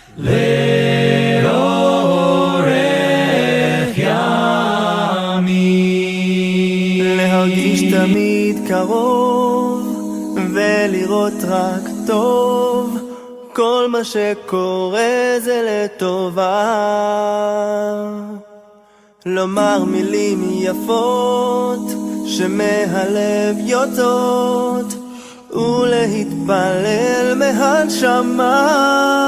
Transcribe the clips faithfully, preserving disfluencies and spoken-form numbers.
לאורך ימים, להרגיש תמיד קרוב ולראות רק טוב, כל מה שקורה זה לטובה. לומר מילים יפות שמהלב יוצאות, ולהתפלל מהנשמה.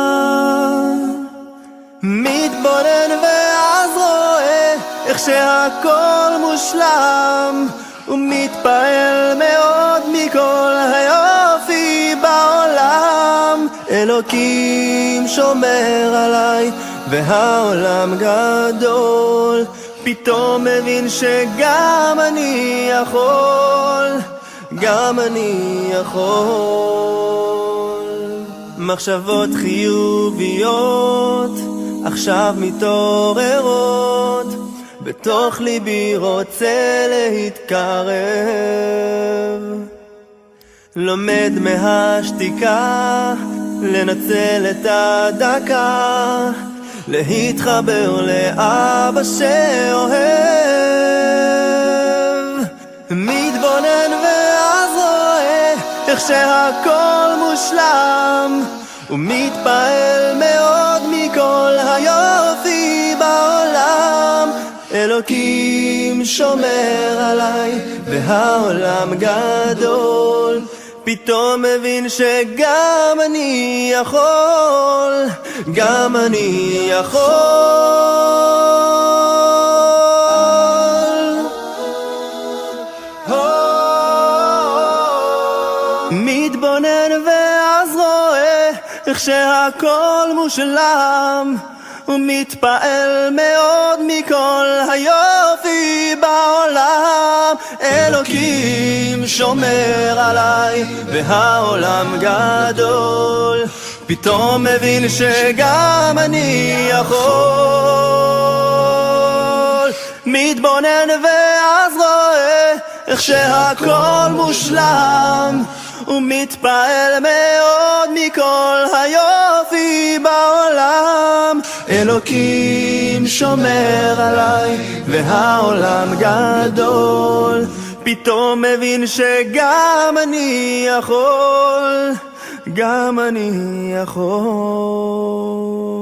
מתבונן ואז רואה איך שהכל מושלם, ומתפעל מאוד מכל היופי בעולם. אלוקים שומר עליי והעולם גדול, פתאום מבין שגם אני יכול, גם אני יכול. מחשבות חיוביות עכשיו מתעוררות, בתוך ליבי רוצה להתקרב. לומד מהשתיקה לנצל את הדקה, להתחבר לאבא שאוהב. מתבונן ואז רואה איך שהכל מושלם, ומתפעל מאוד מכל היופי בעולם. אלוקים שומר עליי והעולם גדול, פתאום מבין שגם אני יכול, גם אני יכול. מתבונן ואז רואה איך שהכל מושלם, ומתפעל מאוד מכל היופי בעולם. אלוקים שומר עליי והעולם גדול, פתאום מבין שגם אני יכול. מתבונן ואז רואה איך שהכל מושלם, ומתפעל מאוד מכל היופי בעולם. אלוקים שומר עליי והעולם גדול, פתאום מבין שגם אני יכול, גם אני יכול.